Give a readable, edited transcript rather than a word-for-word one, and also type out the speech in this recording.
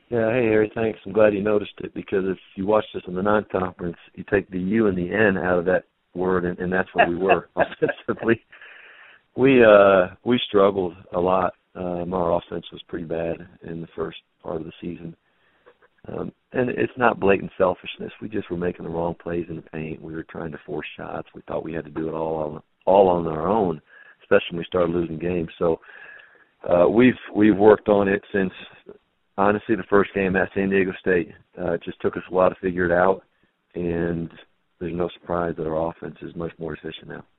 Yeah, hey Harry, thanks. I'm glad you noticed it because if you watched this in the non-conference, you take the U and the N out of that word, and that's what we were offensively. We struggled a lot. Our offense was pretty bad in the first part of the season, and it's not blatant selfishness. We just were making the wrong plays in the paint. We were trying to force shots. We thought we had to do it all on our own, especially when we started losing games. So we've worked on it since. Honestly, the first game at San Diego State, it just took us a while to figure it out, and there's no surprise that our offense is much more efficient now.